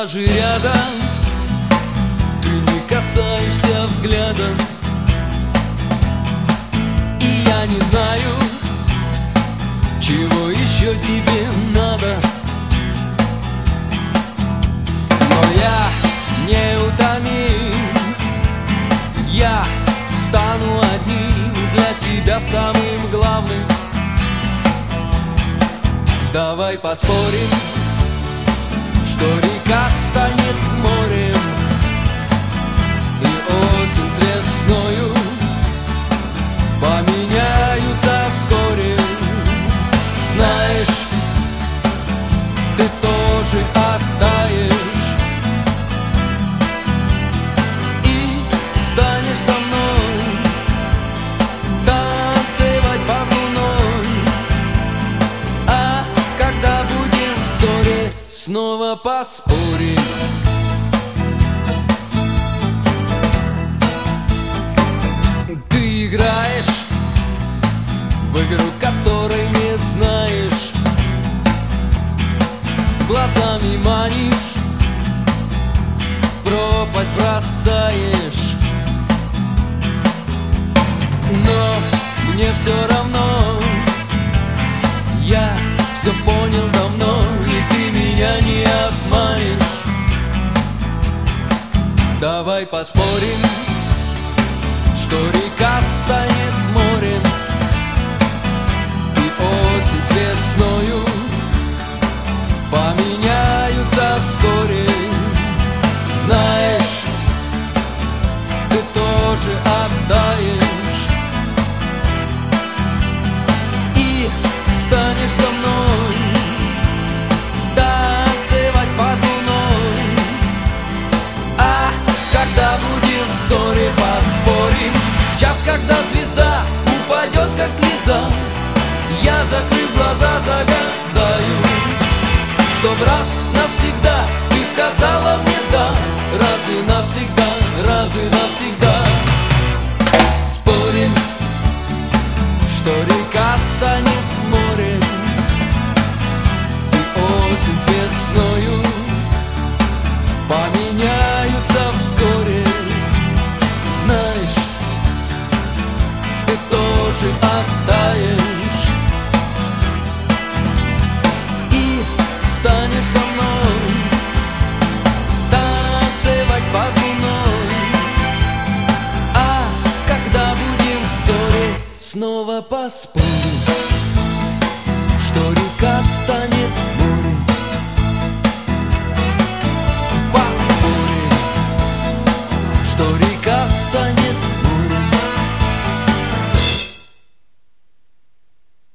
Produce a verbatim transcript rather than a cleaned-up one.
даже рядом, ты не касаешься взглядом. И я не знаю, чего еще тебе надо, но я неутомим. Я стану одним для тебя самым главным. Давай поспорим, что река станет морем, и осень с весною поменяются вскоре. Знаешь, ты тоже оттаешь и станешь со мной танцевать под луной. А когда будем в ссоре, снова поспорим. Ты играешь в игру, которой не знаешь, глазами манишь, в пропасть бросаешь. Но мне все равно, я все понял давно, и ты меня не обманешь. Давай поспорим, что река станет морем, и осень с весною поменяются вскоре. Знаешь, ты тоже оттаешь и станешь со мной танцевать под луной. А когда будем в ссоре, поспорим. Час, когда звезда упадет, как слеза, я, закрыв глаза, загадаю, чтоб раз навсегда ты сказала мне да. Раз и навсегда, раз и навсегда. Спорим, что река станет морем, и осень с весною поменяются вскоре. Знаешь, ты тоже оттаешь и станешь со мной танцевать под луной. А когда будем в ссоре, снова поспорим.